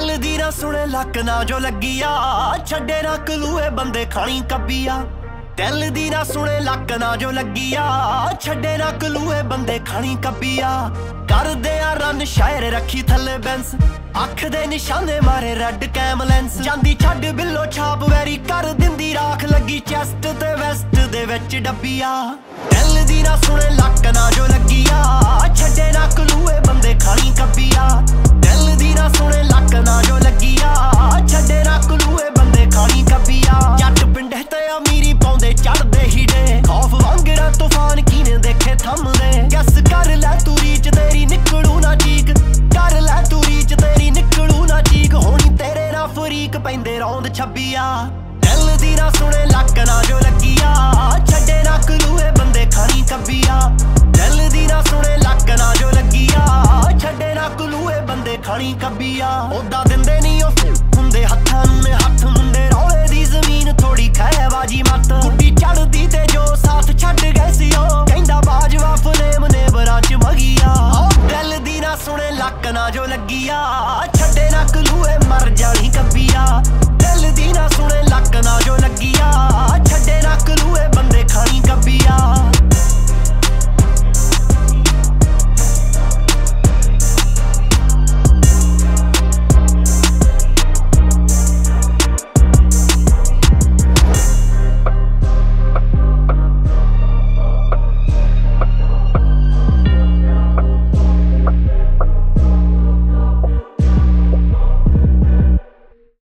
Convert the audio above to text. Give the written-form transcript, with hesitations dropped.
दिल दी ना सुने लक ना जो लगी आ छड़े ना कलूए बंदे खानी कब्बी आ दिल दी ना सुने लक ना जो लगी आ छड़े ना कलूए बंदे खानी कब्बी आ कर दे आ रन शायर रखी थले बैंस अख दे निशाने मारे रेड कैम लेंस जांदी छड़ बिल्लो छाप वैरी कर दिंदी राख लगी चेस्ट ते वेस्ट दे विच डब्बी आ दिल दी ना सुने लक ना जो लगी आ छड़े ना कलूए बंदे खानी कब्बी आ दिल दी ना सुने लक ना जो लगी आ छड़े ना कलूए बंदे खानी कब्बी आ जट पिंडे ते अमीरी पाउंदे चढ़दे हीडे खौफ वांगड़ा तूफान कीने देखे थमदे गस कर लै तू रीच तेरी निकलू ना चीक कर लै तू रीच तेरी निकलू ना चीक होनी तेरे ना फरीक पैंदे रौंद छब्बिया दिल दी ना सुने लक ना जो लगी आ छड़े ना कलूए बंदे खानी कब्बी आ दिल दी ना सुने लक ना जो लगी आ छड़े ना कलूए बंदे खानी कब्बी आ ओदा दिंदे नहीं ओ हुंदे हत्थां नूं ने हक